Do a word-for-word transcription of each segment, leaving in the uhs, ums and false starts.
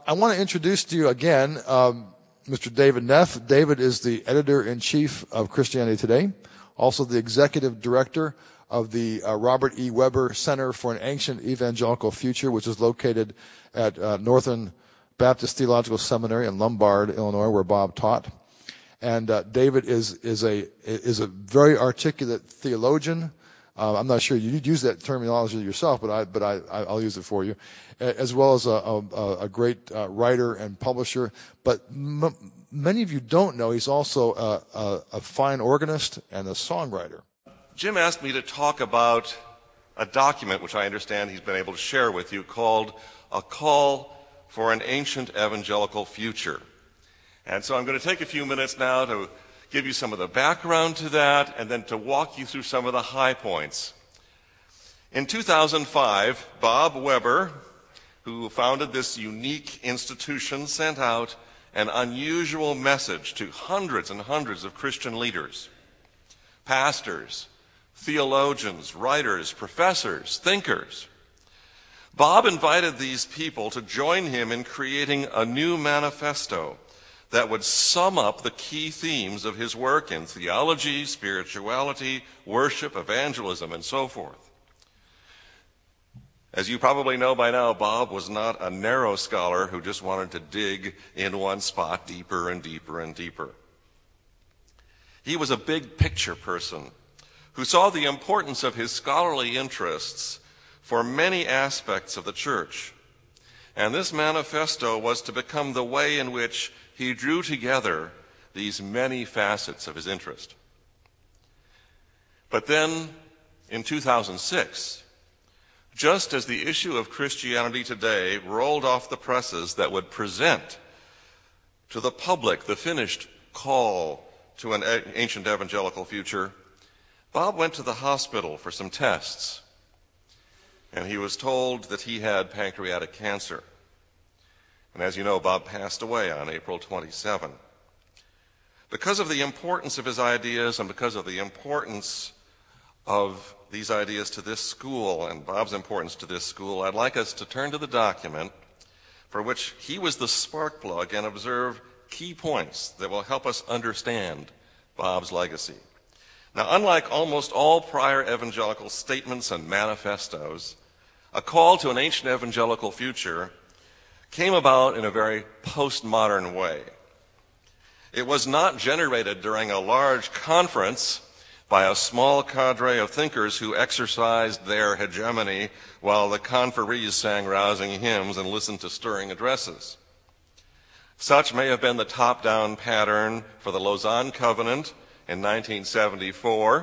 I want to introduce to you again um, Mister David Neff. David is the editor-in-chief of Christianity Today, also the executive director of the uh, Robert E. Weber Center for an Ancient Evangelical Future, which is located at uh, Northern Baptist Theological Seminary in Lombard, Illinois, where Bob taught. And uh, David is is a is a very articulate theologian. Uh, I'm not sure you'd use that terminology yourself, but I but I I'll use it for you, as well as a a, a great uh, writer and publisher. But m- many of you don't know he's also a, a, a fine organist and a songwriter. Jim asked me to talk about a document which I understand he's been able to share with you called A Call for an Ancient Evangelical Future. And so I'm going to take a few minutes now to give you some of the background to that and then to walk you through some of the high points. In two thousand five, Bob Weber, who founded this unique institution, sent out an unusual message to hundreds and hundreds of Christian leaders, pastors, theologians, writers, professors, thinkers. Bob invited these people to join him in creating a new manifesto that would sum up the key themes of his work in theology, spirituality, worship, evangelism, and so forth. As you probably know by now, Bob was not a narrow scholar who just wanted to dig in one spot deeper and deeper and deeper. He was a big picture person who saw the importance of his scholarly interests for many aspects of the church. And this manifesto was to become the way in which he drew together these many facets of his interest. But then, in two thousand six, just as the issue of Christianity Today rolled off the presses that would present to the public the finished call to an ancient evangelical future, Bob went to the hospital for some tests, and he was told that he had pancreatic cancer. And as you know, Bob passed away on April twenty-seventh. Because of the importance of his ideas and because of the importance of these ideas to this school and Bob's importance to this school, I'd like us to turn to the document for which he was the spark plug and observe key points that will help us understand Bob's legacy. Now, unlike almost all prior evangelical statements and manifestos, A Call to an Ancient Evangelical Future came about in a very postmodern way. It was not generated during a large conference by a small cadre of thinkers who exercised their hegemony while the conferees sang rousing hymns and listened to stirring addresses. Such may have been the top-down pattern for the Lausanne Covenant in nineteen seventy-four,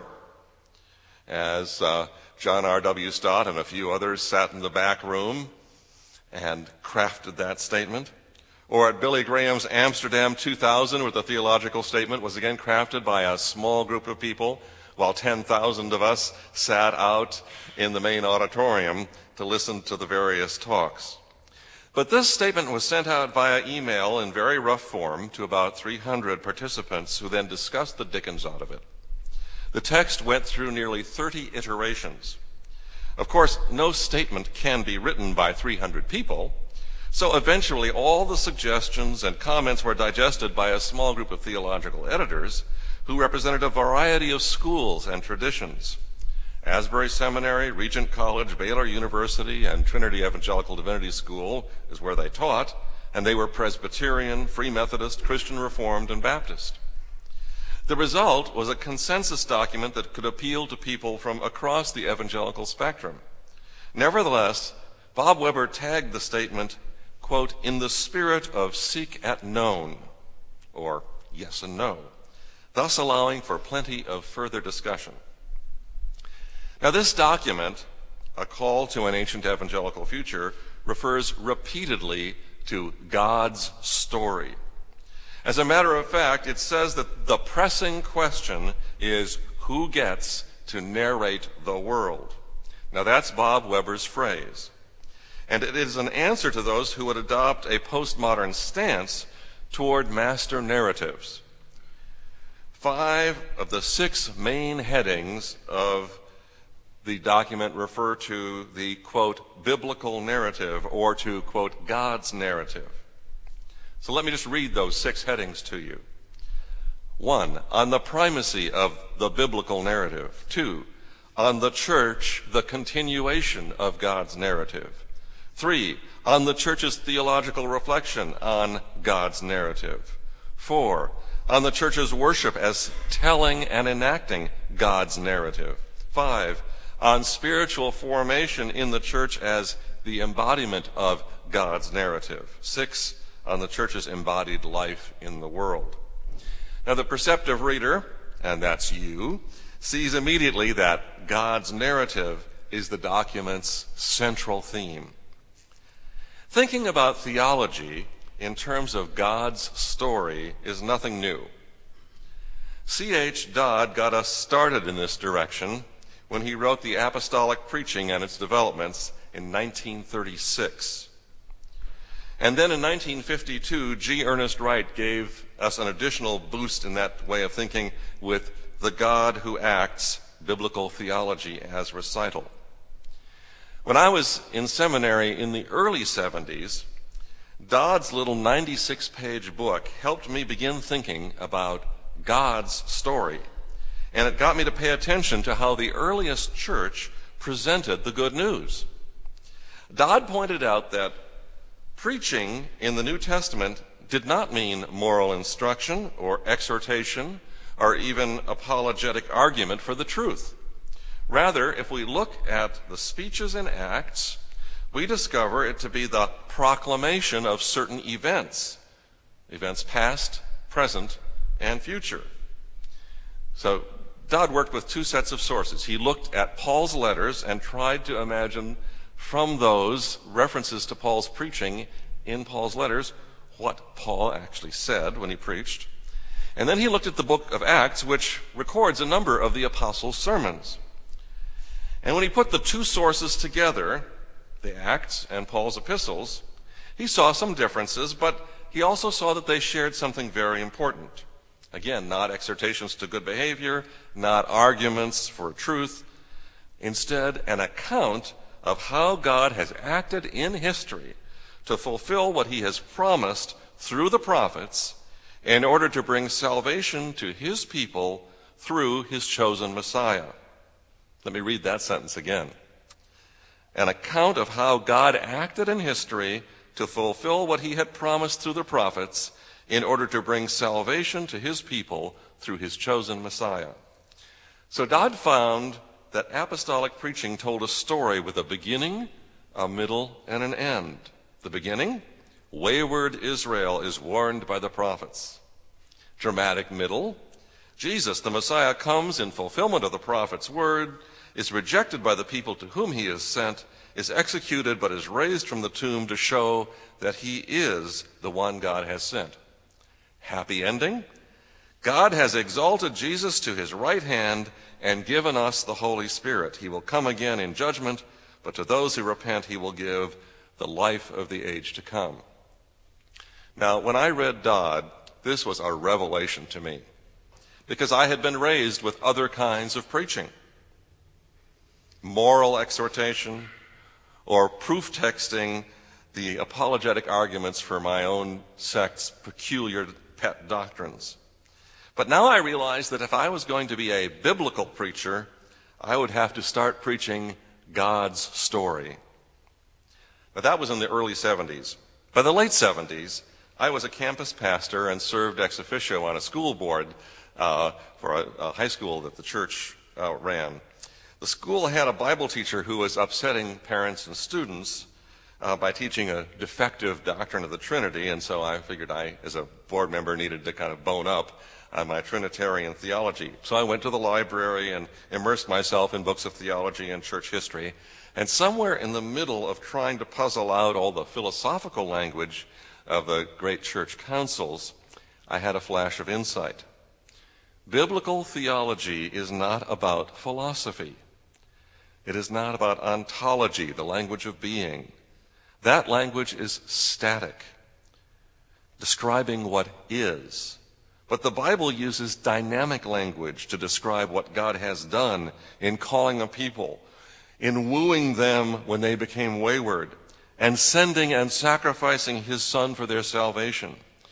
as uh, John R W Stott and a few others sat in the back room and crafted that statement. Or at Billy Graham's Amsterdam two thousand, where the theological statement was again crafted by a small group of people, while ten thousand of us sat out in the main auditorium to listen to the various talks. But this statement was sent out via email in very rough form to about three hundred participants who then discussed the dickens out of it. The text went through nearly thirty iterations. Of course, no statement can be written by three hundred people, so eventually all the suggestions and comments were digested by a small group of theological editors who represented a variety of schools and traditions. Asbury Seminary, Regent College, Baylor University, and Trinity Evangelical Divinity School is where they taught, and they were Presbyterian, Free Methodist, Christian Reformed, and Baptist. The result was a consensus document that could appeal to people from across the evangelical spectrum. Nevertheless, Bob Weber tagged the statement, quote, in the spirit of seek at known, or yes and no, thus allowing for plenty of further discussion. Now, this document, A Call to an Ancient Evangelical Future, refers repeatedly to God's story. As a matter of fact, it says that the pressing question is who gets to narrate the world. Now, that's Bob Weber's phrase. And it is an answer to those who would adopt a postmodern stance toward master narratives. Five of the six main headings of the document refer to the, quote, biblical narrative or to, quote, God's narrative. So let me just read those six headings to you. One, on the primacy of the biblical narrative. Two, on the church, the continuation of God's narrative. Three, on the church's theological reflection on God's narrative. Four, on the church's worship as telling and enacting God's narrative. Five, on spiritual formation in the church as the embodiment of God's narrative. Six, on the church's embodied life in the world. Now, the perceptive reader, and that's you, sees immediately that God's narrative is the document's central theme. Thinking about theology in terms of God's story is nothing new. C H Dodd got us started in this direction when he wrote The Apostolic Preaching and Its Developments in nineteen thirty-six. And then in nineteen fifty-two, G. Ernest Wright gave us an additional boost in that way of thinking with The God Who Acts, Biblical Theology as Recital. When I was in seminary in the early seventies, Dodd's little ninety-six page book helped me begin thinking about God's story. And it got me to pay attention to how the earliest church presented the good news. Dodd pointed out that preaching in the New Testament did not mean moral instruction or exhortation or even apologetic argument for the truth. Rather, if we look at the speeches in Acts, we discover it to be the proclamation of certain events, events past, present, and future. So Dodd worked with two sets of sources. He looked at Paul's letters and tried to imagine from those references to Paul's preaching in Paul's letters what Paul actually said when he preached. And then he looked at the book of Acts, which records a number of the apostles' sermons. And when he put the two sources together, the Acts and Paul's epistles, he saw some differences, but he also saw that they shared something very important. Again, not exhortations to good behavior, not arguments for truth. Instead, an account of how God has acted in history to fulfill what he has promised through the prophets in order to bring salvation to his people through his chosen Messiah. Let me read that sentence again. An account of how God acted in history to fulfill what he had promised through the prophets in order to bring salvation to his people through his chosen Messiah. So Dodd found that apostolic preaching told a story with a beginning, a middle, and an end. The beginning, wayward Israel is warned by the prophets. Dramatic middle, Jesus, the Messiah, comes in fulfillment of the prophet's word, is rejected by the people to whom he is sent, is executed, but is raised from the tomb to show that he is the one God has sent. Happy ending, God has exalted Jesus to his right hand and given us the Holy Spirit. He will come again in judgment, but to those who repent he will give the life of the age to come. Now, when I read Dodd, this was a revelation to me, because I had been raised with other kinds of preaching. Moral exhortation, or proof texting the apologetic arguments for my own sect's peculiar pet doctrines. But now I realize that if I was going to be a biblical preacher, I would have to start preaching God's story. But that was in the early seventies. By the late seventies, I was a campus pastor and served ex officio on a school board uh, for a, a high school that the church uh, ran. The school had a Bible teacher who was upsetting parents and students uh, by teaching a defective doctrine of the Trinity, and so I figured I, as a board member, needed to kind of bone up on my Trinitarian theology. So I went to the library and immersed myself in books of theology and church history, and somewhere in the middle of trying to puzzle out all the philosophical language of the great church councils, I had a flash of insight. Biblical theology is not about philosophy. It is not about ontology, the language of being. That language is static, describing what is. But the Bible uses dynamic language to describe what God has done in calling a people, in wooing them when they became wayward, and sending and sacrificing his Son for their salvation.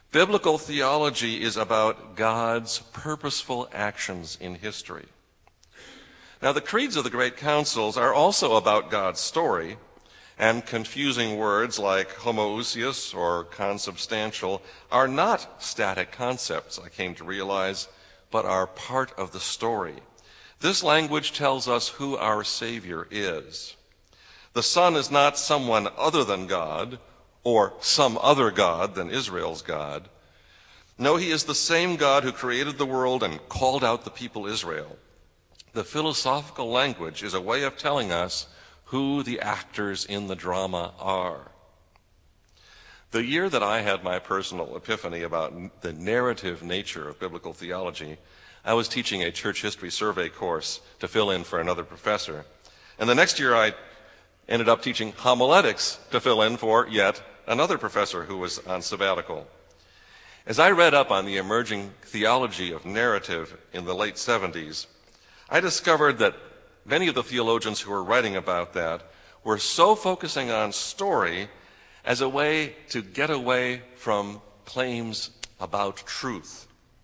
Biblical theology is about God's purposeful actions in history. Now, the creeds of the great councils are also about God's story, and confusing words like homoousios or consubstantial are not static concepts, I came to realize, but are part of the story. This language tells us who our Savior is. The Son is not someone other than God, or some other God than Israel's God. No, he is the same God who created the world and called out the people Israel. The philosophical language is a way of telling us who the actors in the drama are. The year that I had my personal epiphany about the narrative nature of biblical theology, I was teaching a church history survey course to fill in for another professor. And the next year I ended up teaching homiletics to fill in for yet another professor who was on sabbatical. As I read up on the emerging theology of narrative in the late seventies, I discovered that many of the theologians who were writing about that were so focusing on story as a way to get away from claims about truth.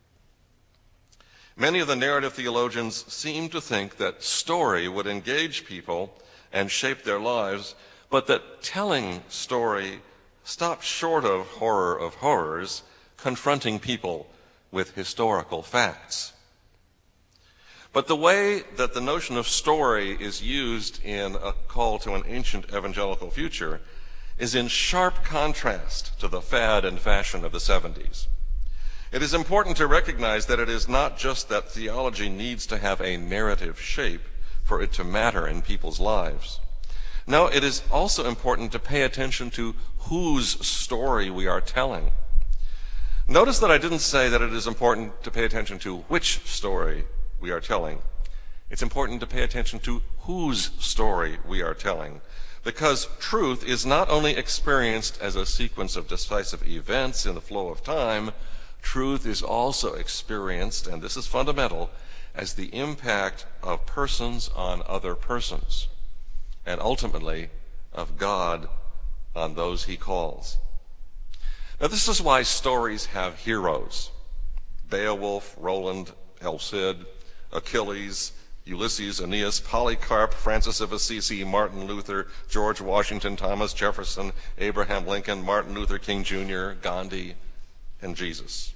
Many of the narrative theologians seemed to think that story would engage people and shape their lives, but that telling story stopped short of horror of horrors, confronting people with historical facts. But the way that the notion of story is used in A Call to an Ancient Evangelical Future is in sharp contrast to the fad and fashion of the seventies. It is important to recognize that it is not just that theology needs to have a narrative shape for it to matter in people's lives. No, it is also important to pay attention to whose story we are telling. Notice that I didn't say that it is important to pay attention to which story we are telling. It's important to pay attention to whose story we are telling, because truth is not only experienced as a sequence of decisive events in the flow of time, truth is also experienced, and this is fundamental, as the impact of persons on other persons, and ultimately of God on those he calls. Now, this is why stories have heroes. Beowulf, Roland, El Cid, Achilles, Ulysses, Aeneas, Polycarp, Francis of Assisi, Martin Luther, George Washington, Thomas Jefferson, Abraham Lincoln, Martin Luther King Junior, Gandhi, and Jesus.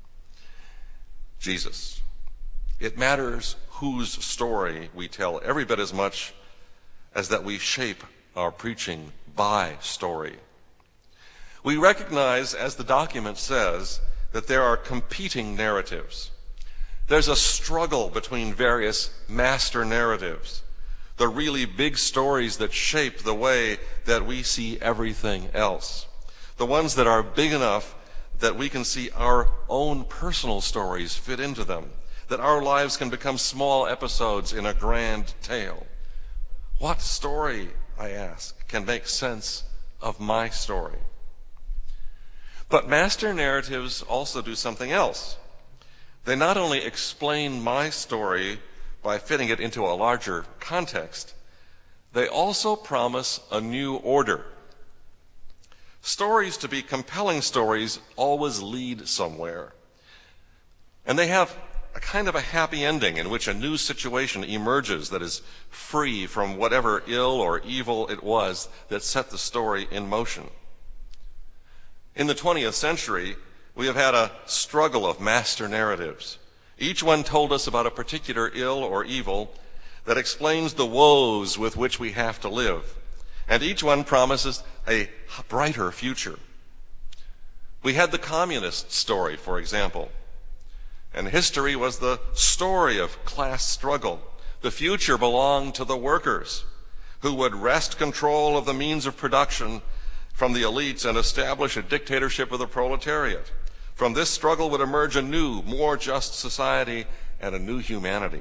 Jesus. It matters whose story we tell every bit as much as that we shape our preaching by story. We recognize, as the document says, that there are competing narratives. There's a struggle between various master narratives, the really big stories that shape the way that we see everything else, the ones that are big enough that we can see our own personal stories fit into them, that our lives can become small episodes in a grand tale. What story, I ask, can make sense of my story? But master narratives also do something else. They not only explain my story by fitting it into a larger context, they also promise a new order. Stories, to be compelling stories, always lead somewhere. And they have a kind of a happy ending in which a new situation emerges that is free from whatever ill or evil it was that set the story in motion. In the twentieth century, we have had a struggle of master narratives. Each one told us about a particular ill or evil that explains the woes with which we have to live. And each one promises a brighter future. We had the communist story, for example. And history was the story of class struggle. The future belonged to the workers, who would wrest control of the means of production from the elites and establish a dictatorship of the proletariat. From this struggle would emerge a new, more just society and a new humanity.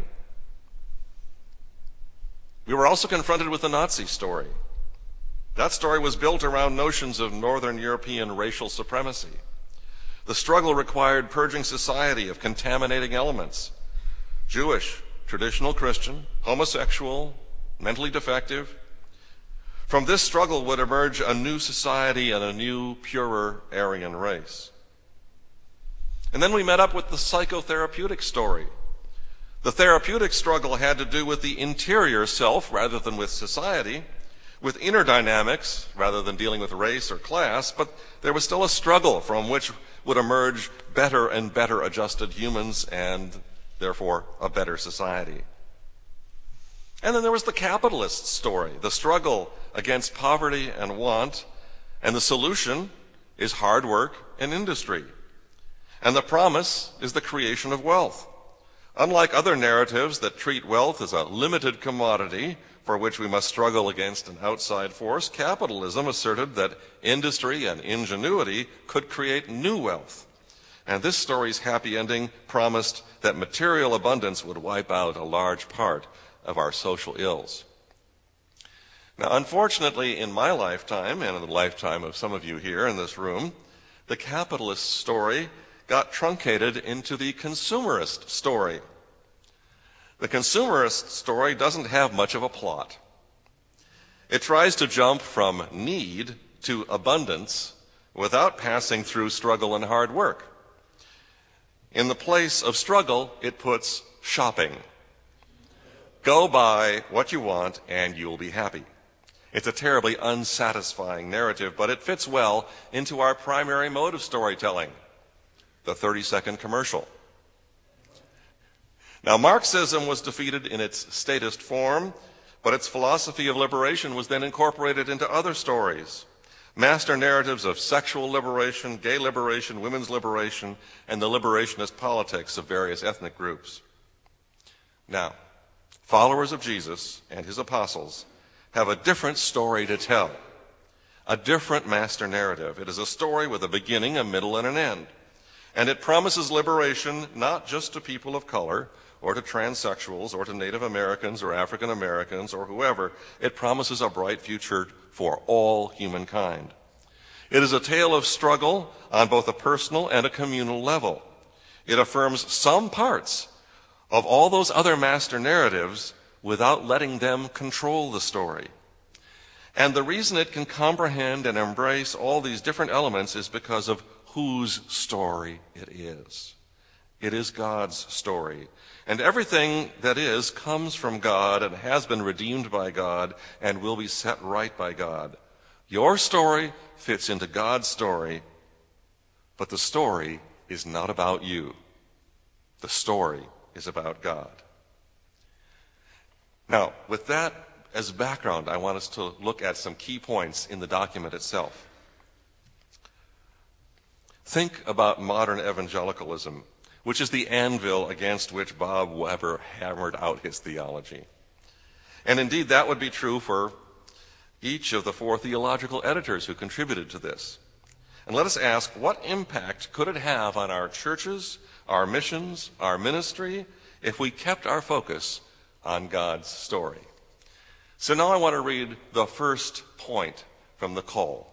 We were also confronted with the Nazi story. That story was built around notions of Northern European racial supremacy. The struggle required purging society of contaminating elements: Jewish, traditional Christian, homosexual, mentally defective. From this struggle would emerge a new society and a new, purer Aryan race. And then we met up with the psychotherapeutic story. The therapeutic struggle had to do with the interior self rather than with society, with inner dynamics rather than dealing with race or class, but there was still a struggle from which would emerge better and better adjusted humans and therefore a better society. And then there was the capitalist story, the struggle against poverty and want, and the solution is hard work and industry. And the promise is the creation of wealth. Unlike other narratives that treat wealth as a limited commodity for which we must struggle against an outside force, capitalism asserted that industry and ingenuity could create new wealth. And this story's happy ending promised that material abundance would wipe out a large part of our social ills. Now, unfortunately, in my lifetime, and in the lifetime of some of you here in this room, the capitalist story got truncated into the consumerist story. The consumerist story doesn't have much of a plot. It tries to jump from need to abundance without passing through struggle and hard work. In the place of struggle, it puts shopping. Go buy what you want and you'll be happy. It's a terribly unsatisfying narrative, but it fits well into our primary mode of storytelling, the thirty-second commercial. Now, Marxism was defeated in its statist form, but its philosophy of liberation was then incorporated into other stories. Master narratives of sexual liberation, gay liberation, women's liberation, and the liberationist politics of various ethnic groups. Now, followers of Jesus and his apostles have a different story to tell, a different master narrative. It is a story with a beginning, a middle, and an end. And it promises liberation not just to people of color or to transsexuals or to Native Americans or African Americans or whoever. It promises a bright future for all humankind. It is a tale of struggle on both a personal and a communal level. It affirms some parts of all those other master narratives without letting them control the story. And the reason it can comprehend and embrace all these different elements is because of whose story it is. It is God's story. And everything that is comes from God and has been redeemed by God and will be set right by God. Your story fits into God's story, but the story is not about you. The story is about God. Now, with that as background, I want us to look at some key points in the document itself. Think about modern evangelicalism, which is the anvil against which Bob Weber hammered out his theology. And indeed, that would be true for each of the four theological editors who contributed to this. And let us ask, what impact could it have on our churches, our missions, our ministry, if we kept our focus on God's story? So now I want to read the first point from the call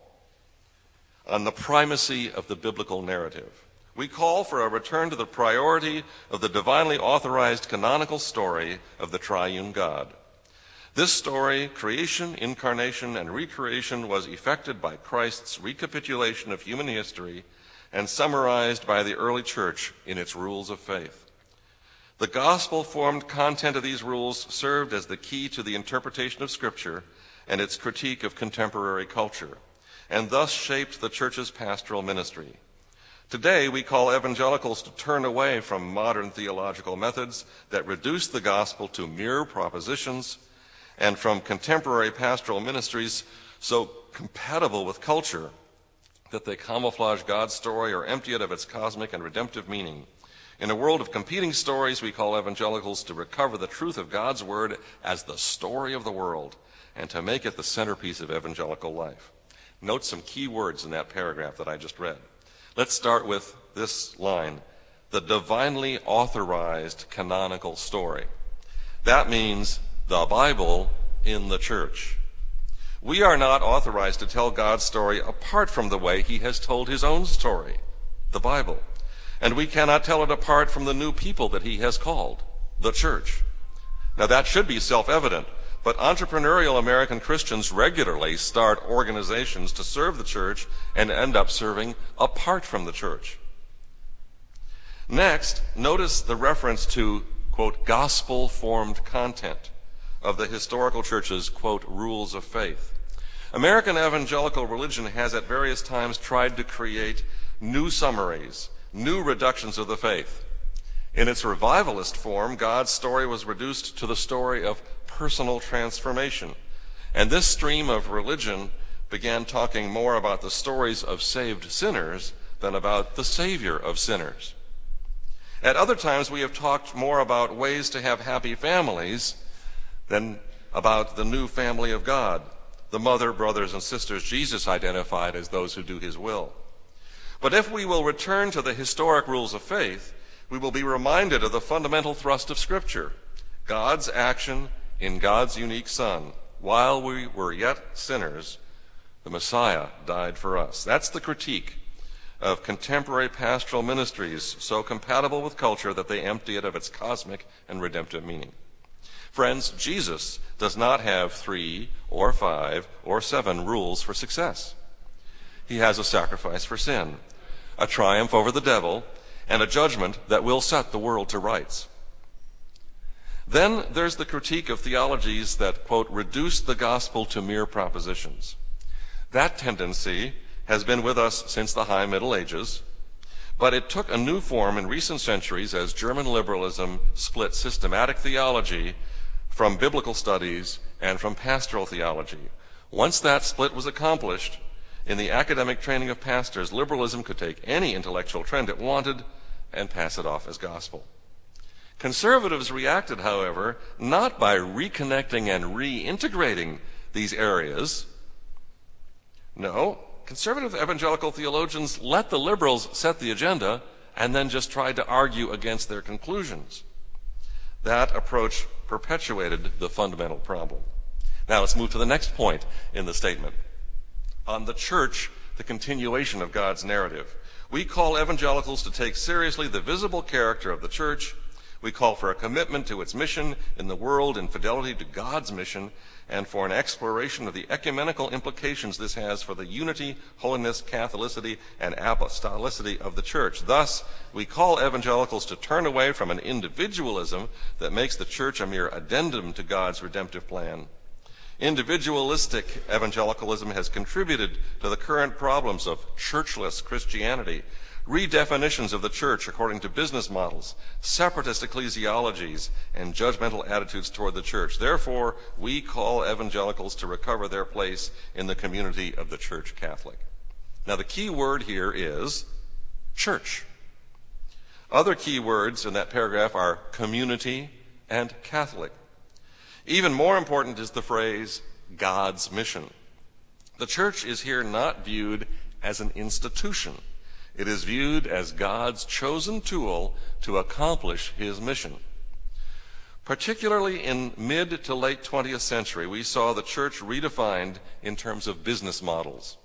on the primacy of the biblical narrative. We call for a return to the priority of the divinely authorized canonical story of the triune God. This story, creation, incarnation, and recreation, was effected by Christ's recapitulation of human history and summarized by the early church in its rules of faith. The gospel-formed content of these rules served as the key to the interpretation of Scripture and its critique of contemporary culture, and thus shaped the church's pastoral ministry. Today, we call evangelicals to turn away from modern theological methods that reduce the gospel to mere propositions, and from contemporary pastoral ministries so compatible with culture that they camouflage God's story or empty it of its cosmic and redemptive meaning. In a world of competing stories, we call evangelicals to recover the truth of God's word as the story of the world and to make it the centerpiece of evangelical life. Note some key words in that paragraph that I just read. Let's start with this line, the divinely authorized canonical story. That means the Bible in the church. We are not authorized to tell God's story apart from the way he has told his own story, the Bible. And we cannot tell it apart from the new people that he has called, the church. Now that should be self-evident, but entrepreneurial American Christians regularly start organizations to serve the church and end up serving apart from the church. Next, notice the reference to, quote, gospel-formed content of the historical church's, quote, rules of faith. American evangelical religion has at various times tried to create new summaries, new reductions of the faith. In its revivalist form, God's story was reduced to the story of personal transformation. And this stream of religion began talking more about the stories of saved sinners than about the Savior of sinners. At other times, we have talked more about ways to have happy families than about the new family of God, the mother, brothers, and sisters Jesus identified as those who do his will. But if we will return to the historic rules of faith, we will be reminded of the fundamental thrust of Scripture, God's action in God's unique Son. While we were yet sinners, the Messiah died for us. That's the critique of contemporary pastoral ministries, so compatible with culture that they empty it of its cosmic and redemptive meaning. Friends, Jesus does not have three or five or seven rules for success. He has a sacrifice for sin, a triumph over the devil, and a judgment that will set the world to rights. Then there's the critique of theologies that, quote, reduce the gospel to mere propositions. That tendency has been with us since the High Middle Ages, but it took a new form in recent centuries as German liberalism split systematic theology from biblical studies and from pastoral theology. Once that split was accomplished, in the academic training of pastors, liberalism could take any intellectual trend it wanted and pass it off as gospel. Conservatives reacted, however, not by reconnecting and reintegrating these areas. No, conservative evangelical theologians let the liberals set the agenda and then just tried to argue against their conclusions. That approach perpetuated the fundamental problem. Now let's move to the next point in the statement. On the church, the continuation of God's narrative. We call evangelicals to take seriously the visible character of the church. We call for a commitment to its mission in the world in fidelity to God's mission, and for an exploration of the ecumenical implications this has for the unity, holiness, Catholicity, and apostolicity of the church. Thus, we call evangelicals to turn away from an individualism that makes the church a mere addendum to God's redemptive plan. Individualistic evangelicalism has contributed to the current problems of churchless Christianity, redefinitions of the church according to business models, separatist ecclesiologies, and judgmental attitudes toward the church. Therefore, we call evangelicals to recover their place in the community of the Church Catholic. Now, the key word here is church. Other key words in that paragraph are community and Catholic. Even more important is the phrase God's mission. The church is here not viewed as an institution. It is viewed as God's chosen tool to accomplish his mission. Particularly in mid to late twentieth century, we saw the church redefined in terms of business models.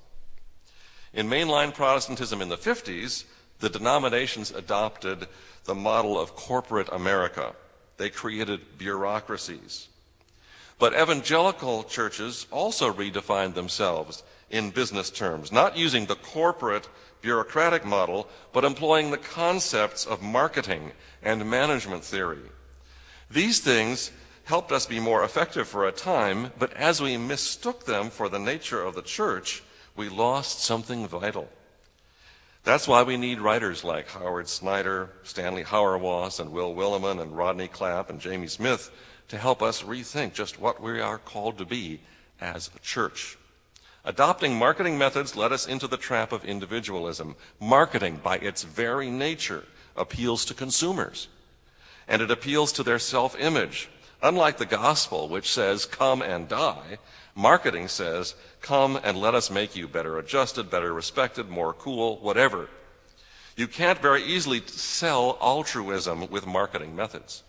In mainline Protestantism in the fifties, the denominations adopted the model of corporate America. They created bureaucracies. But evangelical churches also redefined themselves in business terms, not using the corporate bureaucratic model, but employing the concepts of marketing and management theory. These things helped us be more effective for a time, but as we mistook them for the nature of the church, we lost something vital. That's why we need writers like Howard Snyder, Stanley Hauerwas, and Will Willimon, and Rodney Clapp, and Jamie Smith to help us rethink just what we are called to be as a church. Adopting marketing methods led us into the trap of individualism. Marketing, by its very nature, appeals to consumers, and it appeals to their self-image. Unlike the gospel, which says, come and die, marketing says, come and let us make you better adjusted, better respected, more cool, whatever. You can't very easily sell altruism with marketing methods.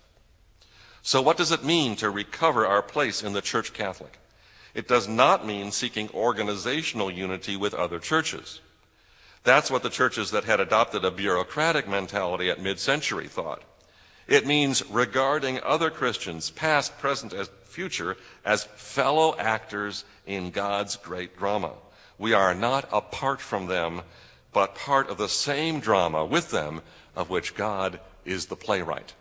So what does it mean to recover our place in the Church Catholic? It does not mean seeking organizational unity with other churches. That's what the churches that had adopted a bureaucratic mentality at mid-century thought. It means regarding other Christians, past, present, and future, as fellow actors in God's great drama. We are not apart from them, but part of the same drama with them of which God is the playwright.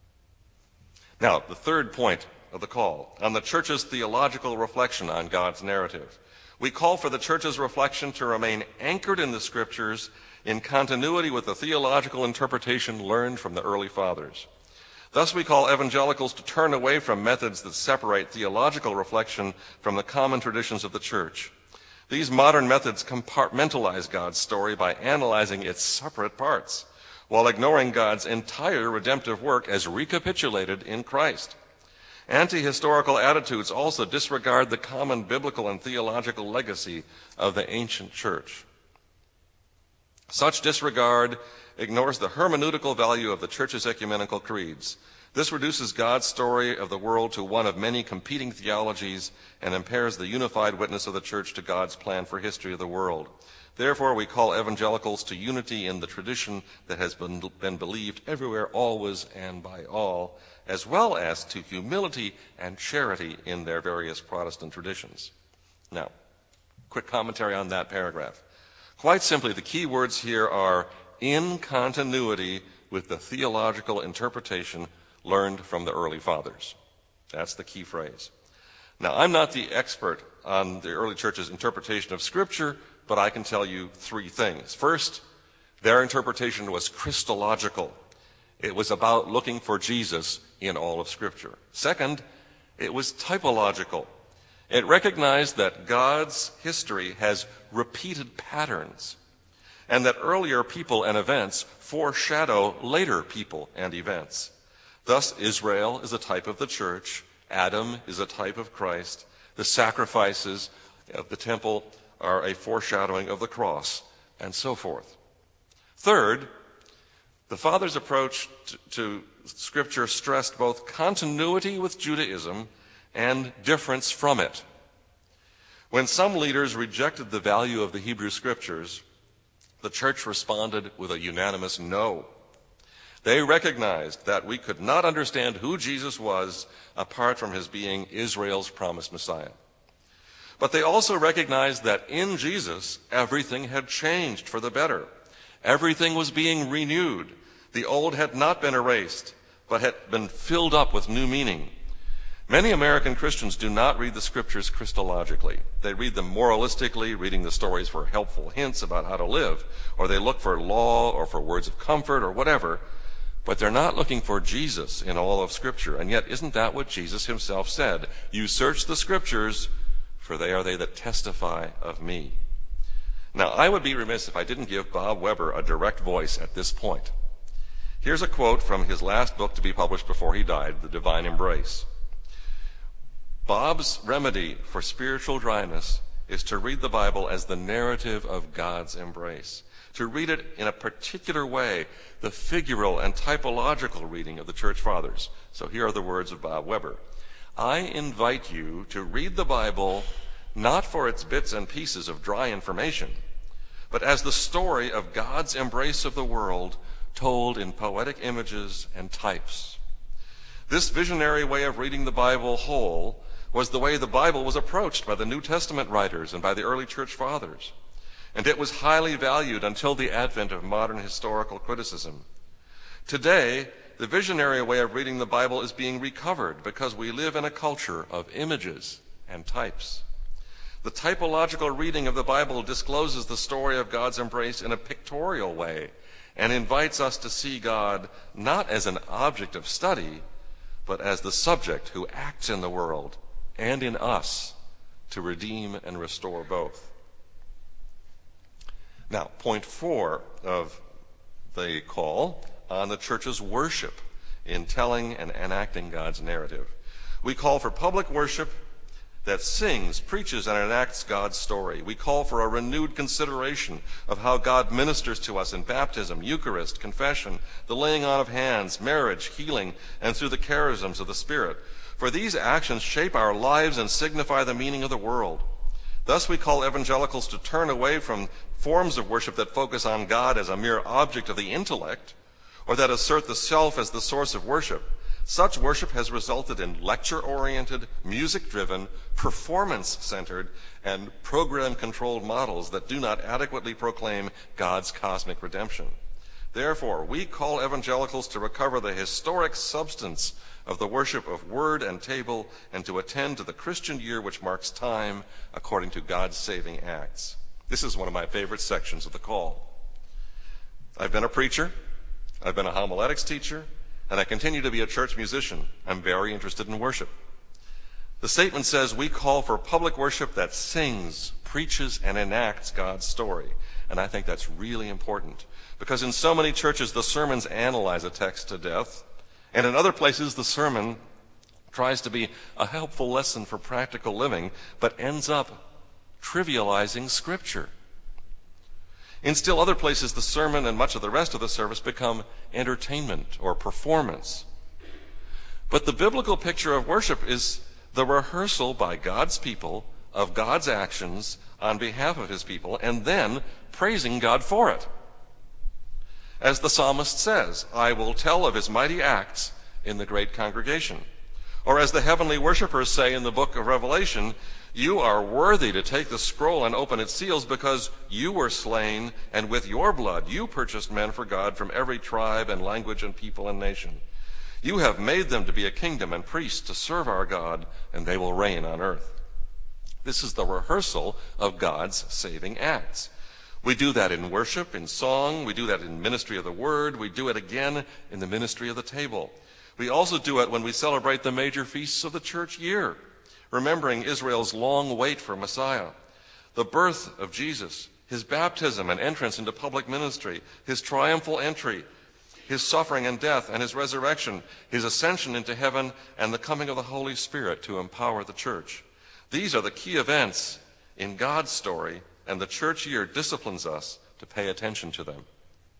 Now, the third point of the call, on the church's theological reflection on God's narrative. We call for the church's reflection to remain anchored in the Scriptures in continuity with the theological interpretation learned from the early fathers. Thus, we call evangelicals to turn away from methods that separate theological reflection from the common traditions of the church. These modern methods compartmentalize God's story by analyzing its separate parts, while ignoring God's entire redemptive work as recapitulated in Christ. Anti-historical attitudes also disregard the common biblical and theological legacy of the ancient church. Such disregard ignores the hermeneutical value of the church's ecumenical creeds. This reduces God's story of the world to one of many competing theologies and impairs the unified witness of the church to God's plan for history of the world. Therefore, we call evangelicals to unity in the tradition that has been, been believed everywhere, always, and by all, as well as to humility and charity in their various Protestant traditions. Now, quick commentary on that paragraph. Quite simply, the key words here are in continuity with the theological interpretation learned from the early fathers. That's the key phrase. Now, I'm not the expert on the early church's interpretation of Scripture, but I can tell you three things. First, their interpretation was Christological. It was about looking for Jesus in all of Scripture. Second, it was typological. It recognized that God's history has repeated patterns, and that earlier people and events foreshadow later people and events. Thus, Israel is a type of the church, Adam is a type of Christ, the sacrifices of the temple are a foreshadowing of the cross, and so forth. Third, the Fathers' approach to, to Scripture stressed both continuity with Judaism and difference from it. When some leaders rejected the value of the Hebrew Scriptures, the church responded with a unanimous no. They recognized that we could not understand who Jesus was apart from his being Israel's promised Messiah. But they also recognized that in Jesus, everything had changed for the better. Everything was being renewed. The old had not been erased, but had been filled up with new meaning. Many American Christians do not read the Scriptures Christologically. They read them moralistically, reading the stories for helpful hints about how to live, or they look for law or for words of comfort or whatever, but they're not looking for Jesus in all of Scripture. And yet, isn't that what Jesus himself said? You search the Scriptures, for they are they that testify of me. Now, I would be remiss if I didn't give Bob Weber a direct voice at this point. Here's a quote from his last book to be published before he died, The Divine Embrace. Bob's remedy for spiritual dryness is to read the Bible as the narrative of God's embrace, to read it in a particular way, the figural and typological reading of the Church Fathers. So here are the words of Bob Weber. I invite you to read the Bible not for its bits and pieces of dry information, but as the story of God's embrace of the world told in poetic images and types. This visionary way of reading the Bible whole was the way the Bible was approached by the New Testament writers and by the early church fathers. And it was highly valued until the advent of modern historical criticism. Today, the visionary way of reading the Bible is being recovered because we live in a culture of images and types. The typological reading of the Bible discloses the story of God's embrace in a pictorial way and invites us to see God not as an object of study, but as the subject who acts in the world and in us to redeem and restore both. Now, point four of the call on the church's worship in telling and enacting God's narrative. We call for public worship that sings, preaches, and enacts God's story. We call for a renewed consideration of how God ministers to us in baptism, Eucharist, confession, the laying on of hands, marriage, healing, and through the charisms of the Spirit. For these actions shape our lives and signify the meaning of the world. Thus we call evangelicals to turn away from forms of worship that focus on God as a mere object of the intellect, or that assert the self as the source of worship, Such worship has resulted in lecture-oriented, music-driven, performance-centered, and program-controlled models that do not adequately proclaim God's cosmic redemption. Therefore, we call evangelicals to recover the historic substance of the worship of word and table and to attend to the Christian year which marks time according to God's saving acts. This is one of my favorite sections of the call. I've been a preacher, I've been a homiletics teacher, and I continue to be a church musician. I'm very interested in worship. The statement says we call for public worship that sings, preaches, and enacts God's story. And I think that's really important, because in so many churches the sermons analyze a text to death, and in other places the sermon tries to be a helpful lesson for practical living, but ends up trivializing Scripture. In still other places, the sermon and much of the rest of the service become entertainment or performance. But the biblical picture of worship is the rehearsal by God's people of God's actions on behalf of his people, and then praising God for it. As the psalmist says, I will tell of his mighty acts in the great congregation. Or as the heavenly worshipers say in the book of Revelation, you are worthy to take the scroll and open its seals because you were slain, and with your blood you purchased men for God from every tribe and language and people and nation. You have made them to be a kingdom and priests to serve our God, and they will reign on earth. This is the rehearsal of God's saving acts. We do that in worship, in song. We do that in ministry of the word. We do it again in the ministry of the table. We also do it when we celebrate the major feasts of the church year, remembering Israel's long wait for Messiah, the birth of Jesus, his baptism and entrance into public ministry, his triumphal entry, his suffering and death and his resurrection, his ascension into heaven, and the coming of the Holy Spirit to empower the church. These are the key events in God's story, and the church year disciplines us to pay attention to them.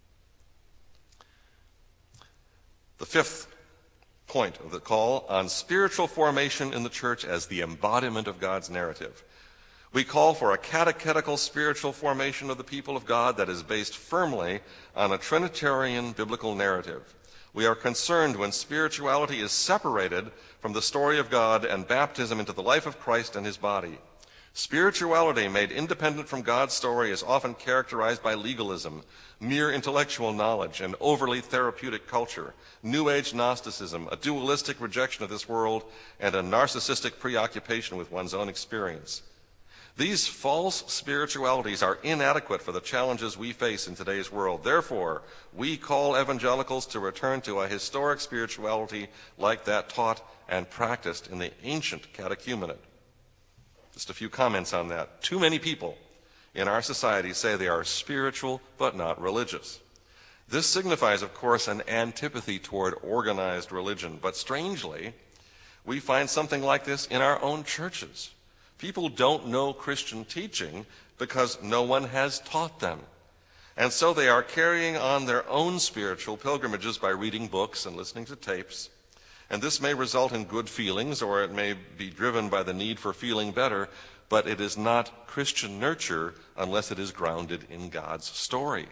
The fifth point of the call on spiritual formation in the church as the embodiment of God's narrative. We call for a catechetical spiritual formation of the people of God that is based firmly on a Trinitarian biblical narrative. We are concerned when spirituality is separated from the story of God and baptism into the life of Christ and his body. Spirituality made independent from God's story is often characterized by legalism, mere intellectual knowledge, and overly therapeutic culture, New Age Gnosticism, a dualistic rejection of this world, and a narcissistic preoccupation with one's own experience. These false spiritualities are inadequate for the challenges we face in today's world. Therefore, we call evangelicals to return to a historic spirituality like that taught and practiced in the ancient catechumenate. Just a few comments on that. Too many people in our society say they are spiritual but not religious. This signifies, of course, an antipathy toward organized religion. But strangely, we find something like this in our own churches. People don't know Christian teaching because no one has taught them. And so they are carrying on their own spiritual pilgrimages by reading books and listening to tapes. And this may result in good feelings, or it may be driven by the need for feeling better, but it is not Christian nurture unless it is grounded in God's story.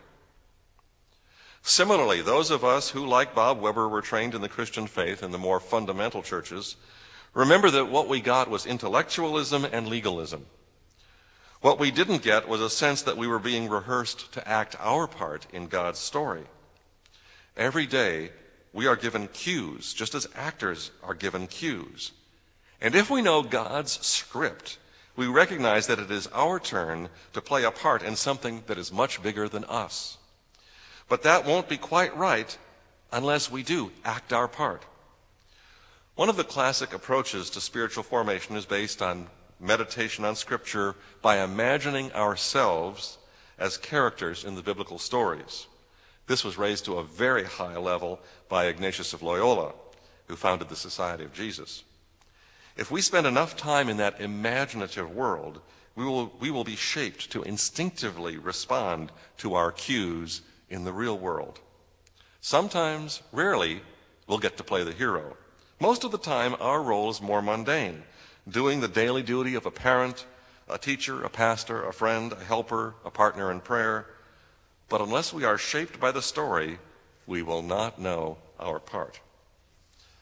Similarly, those of us who, like Bob Weber, were trained in the Christian faith in the more fundamental churches, remember that what we got was intellectualism and legalism. What we didn't get was a sense that we were being rehearsed to act our part in God's story. Every day, we are given cues, just as actors are given cues. And if we know God's script, we recognize that it is our turn to play a part in something that is much bigger than us. But that won't be quite right unless we do act our part. One of the classic approaches to spiritual formation is based on meditation on Scripture by imagining ourselves as characters in the biblical stories. This was raised to a very high level by Ignatius of Loyola, who founded the Society of Jesus. If we spend enough time in that imaginative world, we will, we will be shaped to instinctively respond to our cues in the real world. Sometimes, rarely, we'll get to play the hero. Most of the time, our role is more mundane, doing the daily duty of a parent, a teacher, a pastor, a friend, a helper, a partner in prayer. But unless we are shaped by the story, we will not know our part.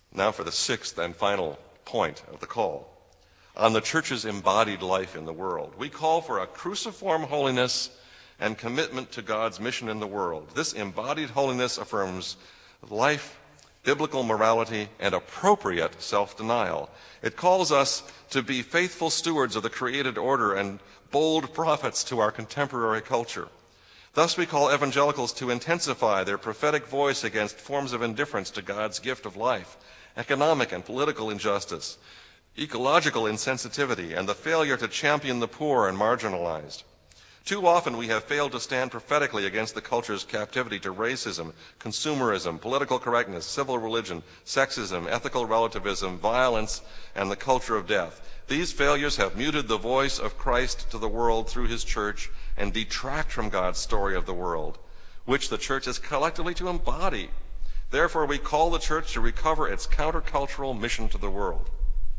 Now for the sixth and final point of the call on the church's embodied life in the world. We call for a cruciform holiness and commitment to God's mission in the world. This embodied holiness affirms life, biblical morality, and appropriate self-denial. It calls us to be faithful stewards of the created order and bold prophets to our contemporary culture. Thus we call evangelicals to intensify their prophetic voice against forms of indifference to God's gift of life, economic and political injustice, ecological insensitivity, and the failure to champion the poor and marginalized. Too often we have failed to stand prophetically against the culture's captivity to racism, consumerism, political correctness, civil religion, sexism, ethical relativism, violence, and the culture of death. These failures have muted the voice of Christ to the world through his church and detract from God's story of the world, which the church is collectively to embody. Therefore, we call the church to recover its countercultural mission to the world.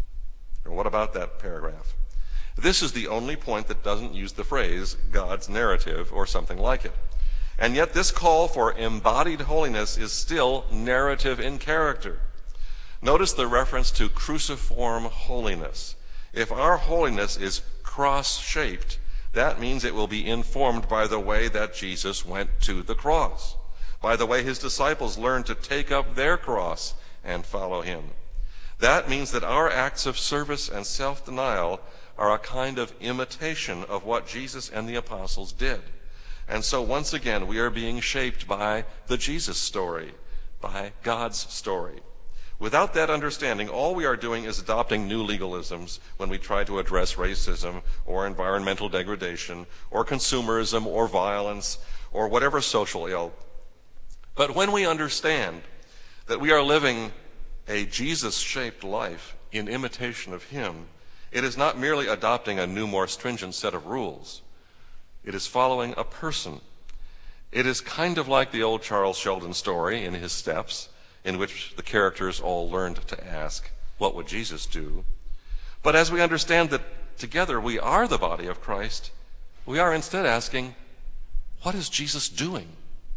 And what about that paragraph? This is the only point that doesn't use the phrase God's narrative or something like it. And yet this call for embodied holiness is still narrative in character. Notice the reference to cruciform holiness. If our holiness is cross-shaped, that means it will be informed by the way that Jesus went to the cross, by the way his disciples learned to take up their cross and follow him. That means that our acts of service and self-denial are a kind of imitation of what Jesus and the apostles did. And so once again, we are being shaped by the Jesus story, by God's story. Without that understanding, all we are doing is adopting new legalisms when we try to address racism or environmental degradation or consumerism or violence or whatever social ill. But when we understand that we are living a Jesus-shaped life in imitation of him, it is not merely adopting a new, more stringent set of rules. It is following a person. It is kind of like the old Charles Sheldon story in His Steps, in which the characters all learned to ask, what would Jesus do? But as we understand that together we are the body of Christ, we are instead asking, what is Jesus doing?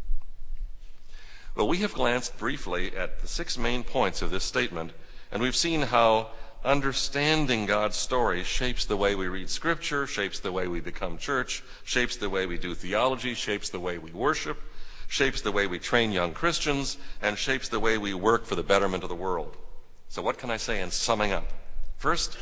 Well, we have glanced briefly at the six main points of this statement, and we've seen how understanding God's story shapes the way we read Scripture, shapes the way we become church, shapes the way we do theology, shapes the way we worship, shapes the way we train young Christians, and shapes the way we work for the betterment of the world. So what can I say in summing up? First,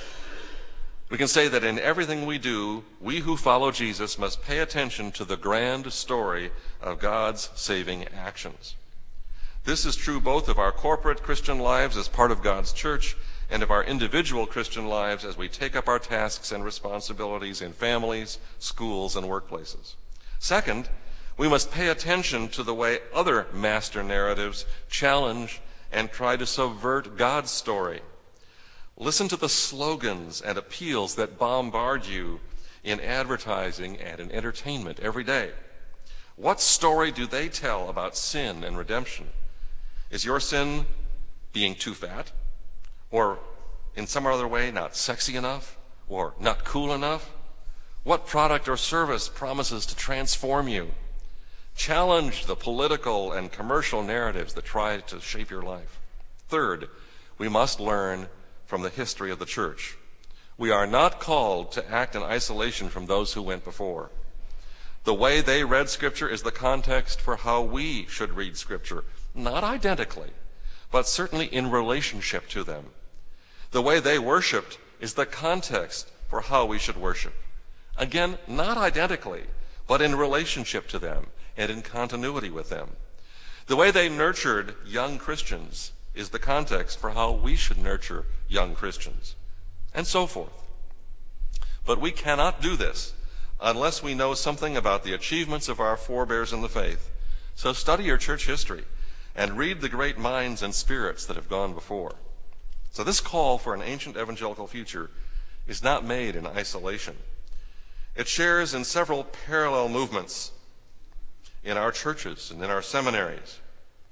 we can say that in everything we do, we who follow Jesus must pay attention to the grand story of God's saving actions. This is true both of our corporate Christian lives as part of God's church and of our individual Christian lives as we take up our tasks and responsibilities in families, schools, and workplaces. Second, we must pay attention to the way other master narratives challenge and try to subvert God's story. Listen to the slogans and appeals that bombard you in advertising and in entertainment every day. What story do they tell about sin and redemption? Is your sin being too fat? Or in some other way, not sexy enough? Or not cool enough? What product or service promises to transform you? Challenge the political and commercial narratives that try to shape your life. Third, we must learn from the history of the church. We are not called to act in isolation from those who went before. The way they read Scripture is the context for how we should read Scripture, not identically, but certainly in relationship to them. The way they worshiped is the context for how we should worship. Again, not identically, but in relationship to them and in continuity with them. The way they nurtured young Christians is the context for how we should nurture young Christians, and so forth. But we cannot do this unless we know something about the achievements of our forebears in the faith. So study your church history and read the great minds and spirits that have gone before. So this call for an ancient evangelical future is not made in isolation. It shares in several parallel movements in our churches and in our seminaries.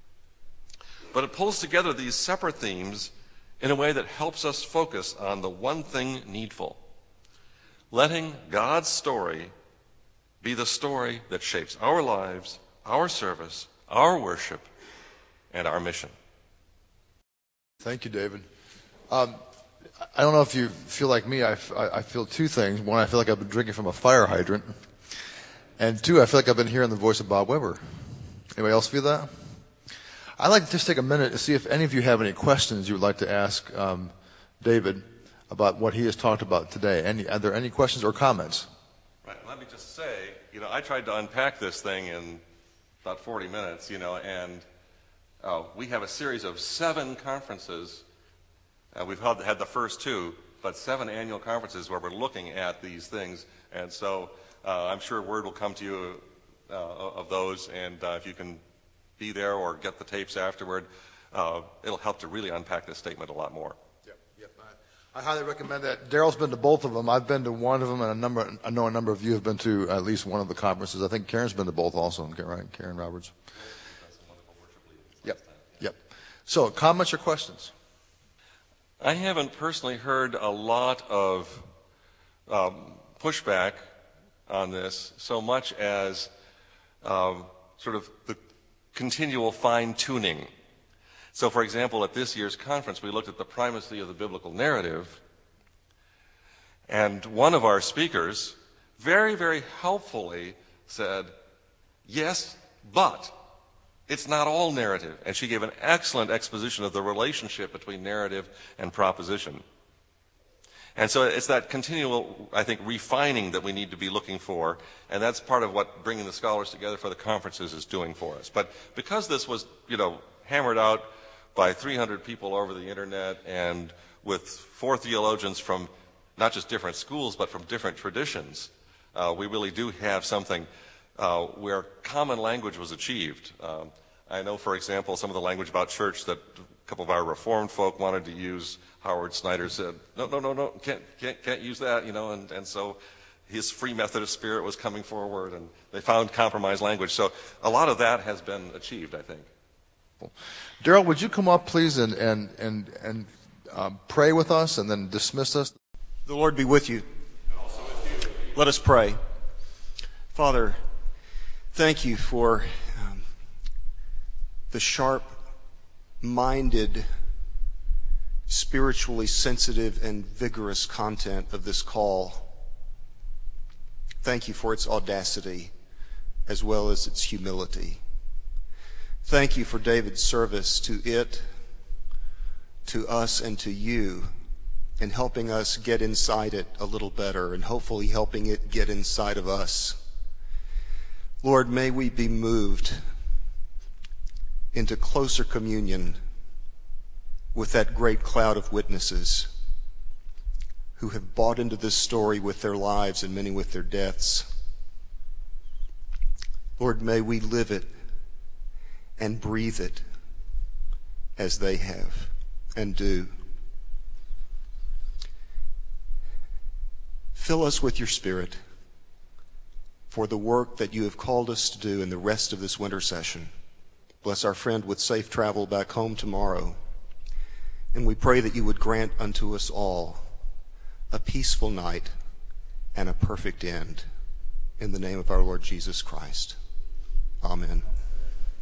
But it pulls together these separate themes in a way that helps us focus on the one thing needful: letting God's story be the story that shapes our lives, our service, our worship, and our mission. Thank you, David. Um, I don't know if you feel like me. I, I feel two things. One, I feel like I've been drinking from a fire hydrant. And two, I feel like I've been hearing the voice of Bob Weber. Anybody else feel that? I'd like to just take a minute to see if any of you have any questions you would like to ask um, David about what he has talked about today. Any, are there any questions or comments? Right. Let me just say, you know, I tried to unpack this thing in about forty minutes, you know, and uh, we have a series of seven conferences. Uh, we've had, had the first two, but seven annual conferences where we're looking at these things. And so uh, I'm sure word will come to you uh, of those, and uh, if you can be there or get the tapes afterward, uh, it'll help to really unpack this statement a lot more. Yep, yep. I, I highly recommend that. Daryl's been to both of them. I've been to one of them, and a number, I know a number of you have been to at least one of the conferences. I think Karen's been to both also, right? Karen Roberts. Yep, yep. So, comments or questions? I haven't personally heard a lot of um, pushback on this, so much as um, sort of the continual fine-tuning. So, for example, at this year's conference, we looked at the primacy of the biblical narrative, and one of our speakers very, very helpfully said, yes, but it's not all narrative. And she gave an excellent exposition of the relationship between narrative and proposition. And so it's that continual, I think, refining that we need to be looking for, and that's part of what bringing the scholars together for the conferences is doing for us. But because this was, you know, hammered out by three hundred people over the internet and with four theologians from not just different schools but from different traditions, uh, we really do have something uh, where common language was achieved. Um, I know, for example, some of the language about church that a couple of our Reformed folk wanted to use. Howard Snyder said, no, no, no, no, can't, can't, can't use that, you know, and, and so his Free Methodist spirit was coming forward, and they found compromise language. So a lot of that has been achieved, I think. Daryl, would you come up, please, and, and, and, and um, pray with us and then dismiss us? The Lord be with you. And also with you. Let us pray. Father, thank you for um, the sharp-minded, spiritually sensitive and vigorous content of this call. Thank you for its audacity as well as its humility. Thank you for David's service to it, to us, and to you in helping us get inside it a little better and hopefully helping it get inside of us. Lord, may we be moved into closer communion with that great cloud of witnesses who have bought into this story with their lives and many with their deaths. Lord, may we live it and breathe it as they have and do. Fill us with your Spirit for the work that you have called us to do in the rest of this winter session. Bless our friend with safe travel back home tomorrow. And we pray that you would grant unto us all a peaceful night and a perfect end. In the name of our Lord Jesus Christ. Amen.